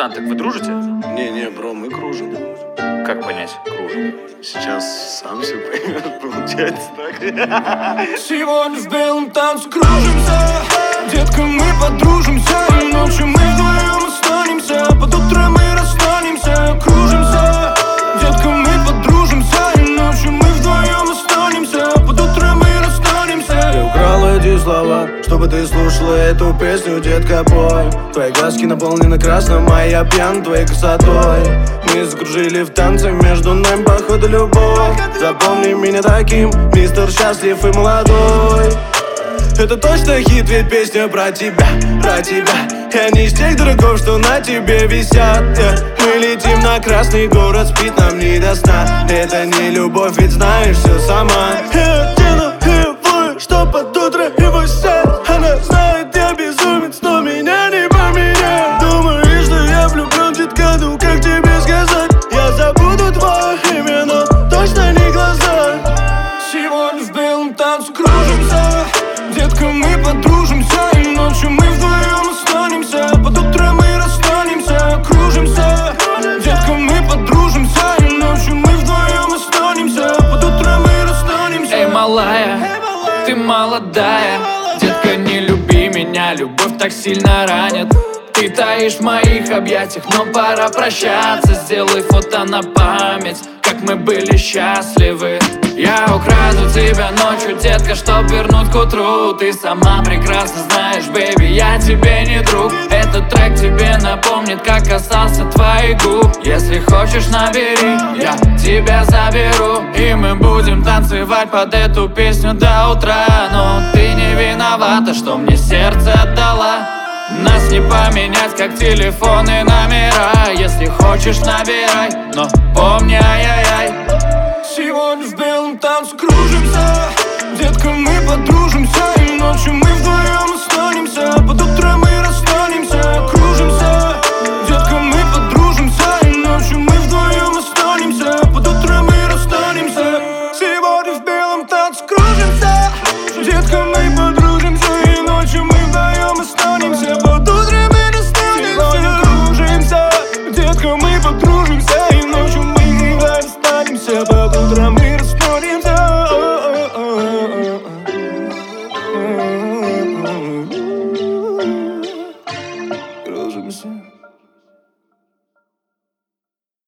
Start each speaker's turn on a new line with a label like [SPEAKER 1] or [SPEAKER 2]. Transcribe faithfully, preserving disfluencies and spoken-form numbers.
[SPEAKER 1] Братан, так вы дружите?
[SPEAKER 2] Не-не, бро, мы кружим.
[SPEAKER 1] Как понять?
[SPEAKER 2] Кружим. Сейчас сам все поймешь, получается так.
[SPEAKER 3] Сегодня в белом танце кружимся, детка, мы подружимся, и ночью мы вдвоем останемся, под утро мы расстанемся. Кружимся, детка, мы подружимся, и ночью мы вдвоем останемся, под утро мы расстанемся.
[SPEAKER 2] Я украл эти слова, чтобы ты слушала эту песню, детка, пой. Твои глазки наполнены красным, а я пьян твоей красотой. Мы закружили в танце, между нами походу любовь. Запомни меня таким, мистер счастлив и молодой. Это точно хит, ведь песня про тебя, про тебя. Я не из тех дураков, что на тебе висят, yeah. Мы летим на красный город, спит нам не до сна. Это не любовь, ведь знаешь все сама. Я делаю его, что под утро его сядь. Она знает, я безумец, но меня не поменяет. Думаешь, что я влюблен, детка, ну как тебе сказать? Я забуду твое имя, но точно не глаза.
[SPEAKER 3] Сегодня в белом танце кружимся, детка, мы подружимся, и ночью мы вдвоем останемся, под утро мы расстанемся. Кружимся, детка, мы подружимся, и ночью мы вдвоем останемся, под утро мы расстанемся.
[SPEAKER 4] Эй, малая, ты молодая, детка, не люби меня, любовь так сильно ранит. Ты таишь в моих объятиях, но пора прощаться. Сделай фото на память, как мы были счастливы. Я украду тебя ночью, детка, чтоб вернуть к утру. Ты сама прекрасно знаешь, бэйби, я тебе не друг. Этот трек тебе напомнит, как касался твоих губ. Если хочешь, набери, я тебя заберу, и мы будем танцевать под эту песню до утра. Но ты не виновата, что мне сердце отдала. Нас не поменять, как телефоны номера. Если хочешь, набирай, но помни, ай-яй-яй.
[SPEAKER 3] Сегодня в белом танце кружимся, детка,